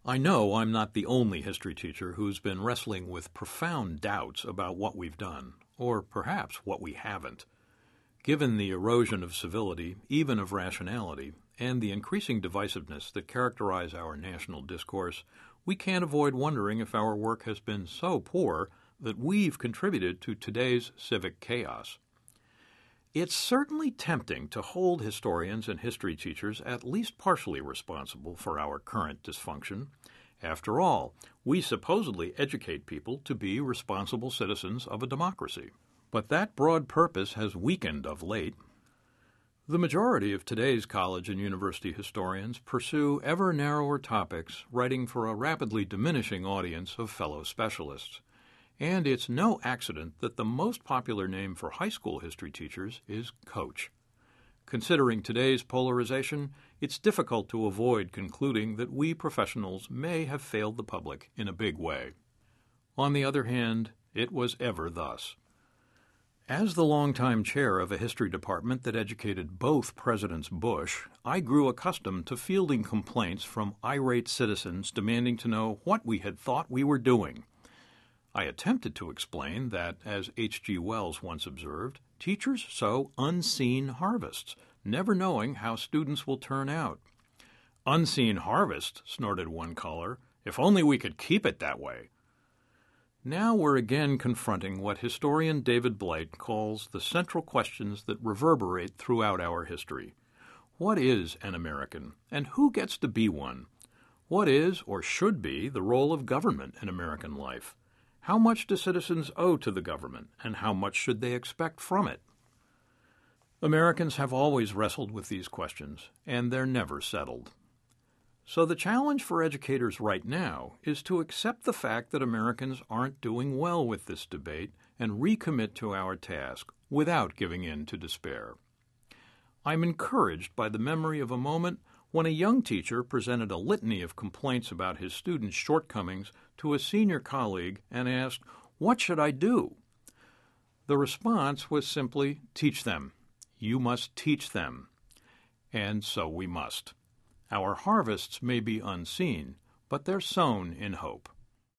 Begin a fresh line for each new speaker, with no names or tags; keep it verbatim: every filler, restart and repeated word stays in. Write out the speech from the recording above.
I know I'm not the only history teacher who's been wrestling with profound doubts about what we've done, or perhaps what we haven't. Given the erosion of civility, even of rationality, and the increasing divisiveness that characterize our national discourse, we can't avoid wondering if our work has been so poor that we've contributed to today's civic chaos. It's certainly tempting to hold historians and history teachers at least partially responsible for our current dysfunction. After all, we supposedly educate people to be responsible citizens of a democracy. But that broad purpose has weakened of late. The majority of today's college and university historians pursue ever narrower topics, writing for a rapidly diminishing audience of fellow specialists. And it's no accident that the most popular name for high school history teachers is coach. Considering today's polarization, it's difficult to avoid concluding that we professionals may have failed the public in a big way. On the other hand, it was ever thus. As the longtime chair of a history department that educated both Presidents Bush, I grew accustomed to fielding complaints from irate citizens demanding to know what we had thought we were doing. I attempted to explain that, as H G Wells once observed, teachers sow unseen harvests, never knowing how students will turn out. "Unseen harvest," snorted one caller. "If only we could keep it that way." Now we're again confronting what historian David Blight calls the central questions that reverberate throughout our history. What is an American, and who gets to be one? What is, or should be, the role of government in American life? How much do citizens owe to the government, and how much should they expect from it? Americans have always wrestled with these questions, and they're never settled. So the challenge for educators right now is to accept the fact that Americans aren't doing well with this debate and recommit to our task without giving in to despair. I'm encouraged by the memory of a moment when a young teacher presented a litany of complaints about his students' shortcomings to a senior colleague and asked, "What should I do?" The response was simply, "Teach them. You must teach them." And so we must. Our harvests may be unseen, but they're sown in hope.